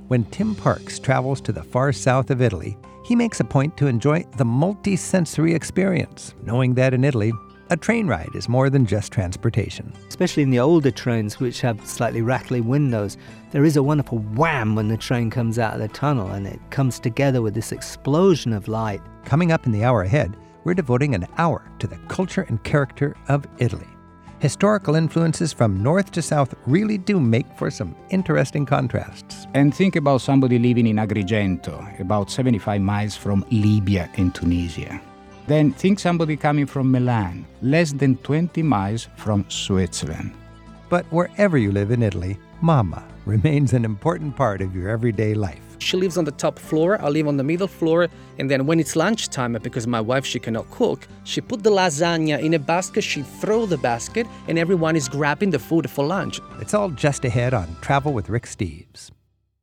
When Tim Parks travels to the far south of Italy, he makes a point to enjoy the multi-sensory experience, knowing that in Italy, a train ride is more than just transportation. Especially in the older trains, which have slightly rattly windows, there is a wonderful wham when the train comes out of the tunnel, and it comes together with this explosion of light. Coming up in the hour ahead, we're devoting an hour to the culture and character of Italy. Historical influences from north to south really do make for some interesting contrasts. And think about somebody living in Agrigento, about 75 miles from Libya in Tunisia. Then think somebody coming from Milan, less than 20 miles from Switzerland. But wherever you live in Italy, Mama remains an important part of your everyday life. She lives on the top floor, I live on the middle floor, and then when it's lunchtime, because my wife, she cannot cook, she put the lasagna in a basket, she throw the basket, and everyone is grabbing the food for lunch. It's all just ahead on Travel with Rick Steves.